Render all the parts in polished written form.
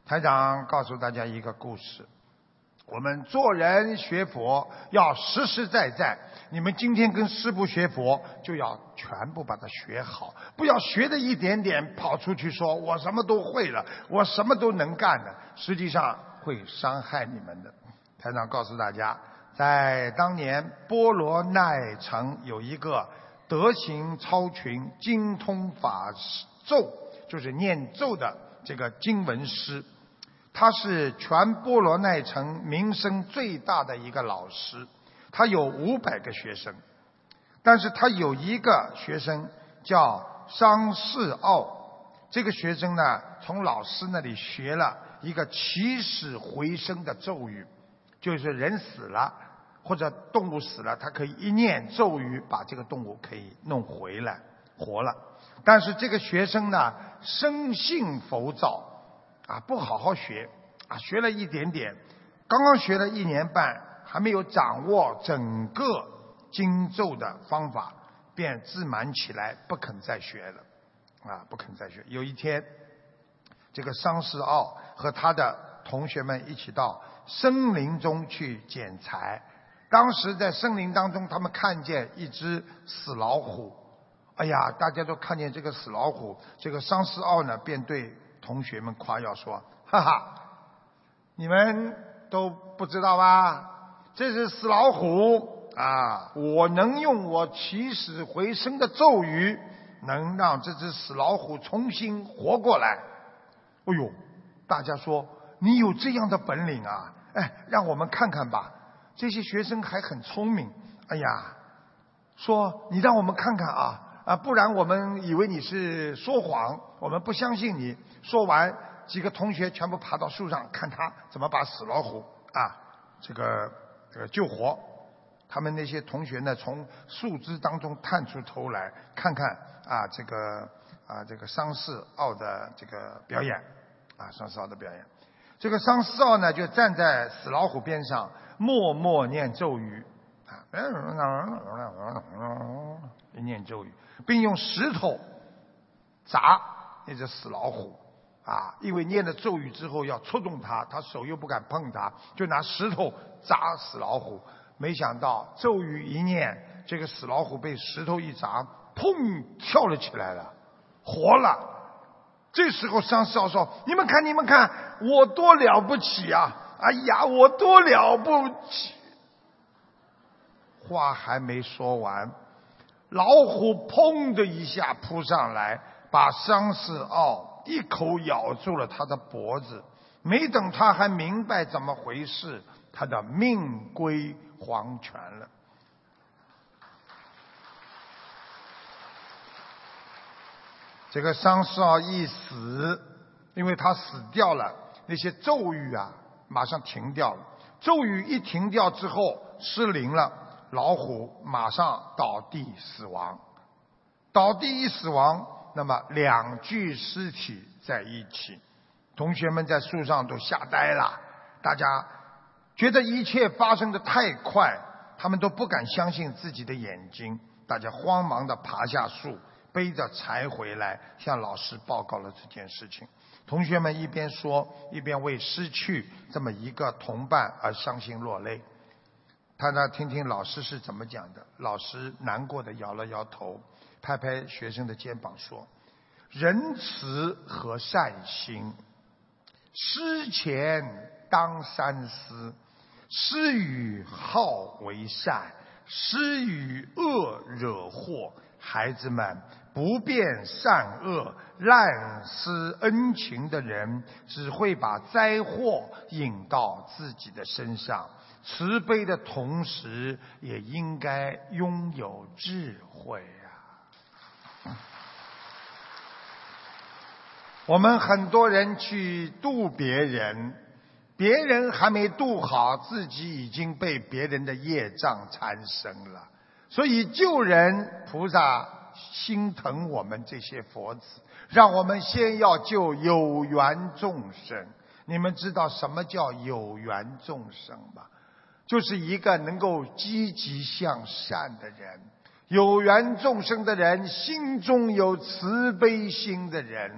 台长告诉大家一个故事，我们做人学佛要实实在在，你们今天跟师父学佛就要全部把它学好，不要学的一点点跑出去说我什么都会了，我什么都能干的，实际上会伤害你们的。台长告诉大家，在当年波罗奈城有一个德行超群、精通法咒，就是念咒的这个经文师，他是全波罗奈城名声最大的一个老师，他有500个学生，但是他有一个学生叫商世奥，这个学生呢，从老师那里学了一个起死回生的咒语，就是人死了或者动物死了，他可以一念咒语把这个动物可以弄回来活了。但是这个学生呢，生性浮躁不好好学学了一点点，刚刚学了1年半，还没有掌握整个经咒的方法，便自满起来，不肯再学了不肯再学。有一天，这个商世奥和他的同学们一起到森林中去捡柴，当时在森林当中，他们看见一只死老虎。哎呀，大家都看见这个死老虎，这个商世奥呢，便对同学们夸耀说：哈哈，你们都不知道吧？这是死老虎我能用我起死回生的咒语，能让这只死老虎重新活过来。哎呦，大家说你有这样的本领啊？让我们看看吧。这些学生还很聪明，哎呀，说你让我们看看不然我们以为你是说谎，我们不相信你。说完，几个同学全部爬到树上，看他怎么把死老虎这个救活。他们那些同学呢，从树枝当中探出头来，看看这个商世奥的这个表演商世奥的表演。这个商世奥呢，就站在死老虎边上，默默念咒语念咒语，并用石头砸那只死老虎因为念了咒语之后要戳中他，他手又不敢碰他，就拿石头砸死老虎。没想到咒语一念，这个死老虎被石头一砸，砰，跳了起来了，活了。这时候商世奥说：你们看，你们看，我多了不起啊！哎呀，我多了不起！话还没说完，老虎砰的一下扑上来，把商世奥一口咬住了他的脖子。没等他还明白怎么回事，他的命归黄泉了。这个商世奥一死，因为他死掉了，那些咒语马上停掉了。咒语一停掉之后失灵了，老虎马上倒地死亡。倒地一死亡，那么2具尸体在一起。同学们在树上都吓呆了，大家觉得一切发生得太快，他们都不敢相信自己的眼睛。大家慌忙地爬下树，背着柴回来，向老师报告了这件事情。同学们一边说，一边为失去这么一个同伴而伤心落泪。他听听老师是怎么讲的。老师难过地摇了摇头，拍拍学生的肩膀说：仁慈和善心，施钱当三思，施与好为善，施与恶惹祸。孩子们，不辨善恶、滥施恩情的人，只会把灾祸引到自己的身上。慈悲的同时，也应该拥有智慧我们很多人去度别人，别人还没度好，自己已经被别人的业障缠身了。所以救人，菩萨心疼我们这些佛子，让我们先要救有缘众生。你们知道什么叫有缘众生吗？就是一个能够积极向善的人。有缘众生的人，心中有慈悲心的人，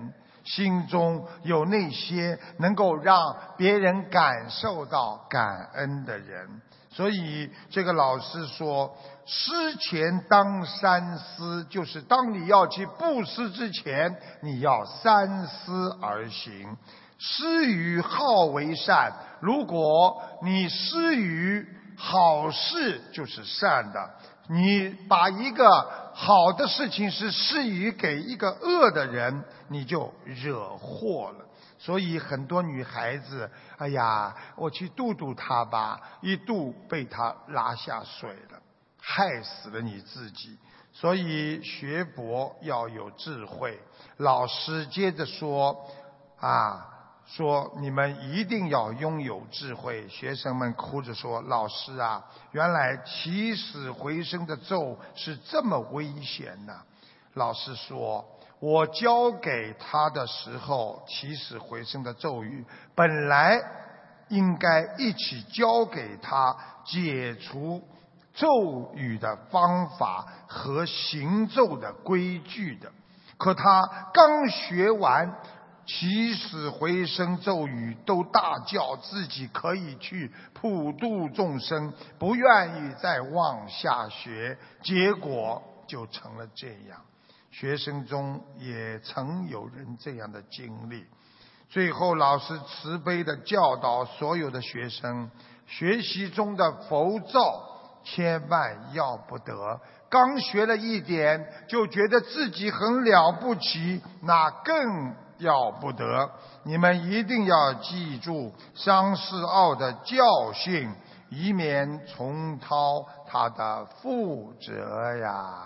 心中有那些能够让别人感受到感恩的人。所以这个老师说，施钱当三思，就是当你要去布施之前，你要三思而行。施于好为善，如果你施于好事就是善的，你把一个好的事情是施予给一个恶的人，你就惹祸了。所以很多女孩子，哎呀，我去度度她吧，一度被她拉下水了，害死了你自己。所以学佛要有智慧。老师接着说说你们一定要拥有智慧。学生们哭着说，老师啊，原来起死回生的咒是这么危险的。老师说，我教给他的时候，起死回生的咒语本来应该一起教给他解除咒语的方法和行咒的规矩的，可他刚学完起死回生咒语，都大叫自己可以去普度众生，不愿意再往下学，结果就成了这样。学生中也曾有人这样的经历。最后老师慈悲地教导所有的学生，学习中的佛咒千万要不得，刚学了一点就觉得自己很了不起，那更要不得。你们一定要记住商世奥的教训，以免重蹈他的覆辙呀。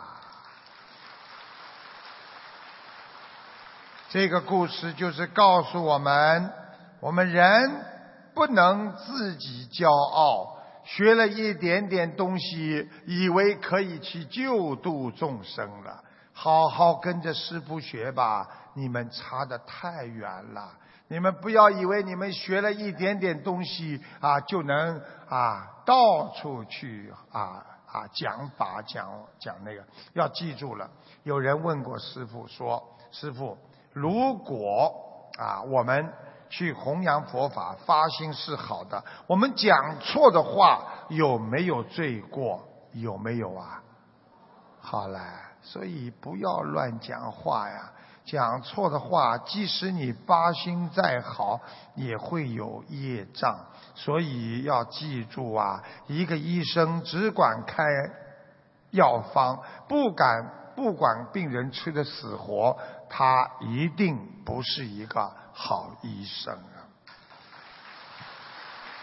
这个故事就是告诉我们，我们人不能自己骄傲，学了一点点东西，以为可以去救度众生了。好好跟着师父学吧，你们差得太远了。你们不要以为你们学了一点点东西就能到处去讲法讲那个。要记住了，有人问过师父说，师父，如果我们去弘扬佛法，发心是好的，我们讲错的话有没有罪过？有没有啊？好了，所以不要乱讲话呀。讲错的话，即使你发心再好，也会有业障。所以要记住一个医生只管开药方，不管病人吃的死活，他一定不是一个好医生。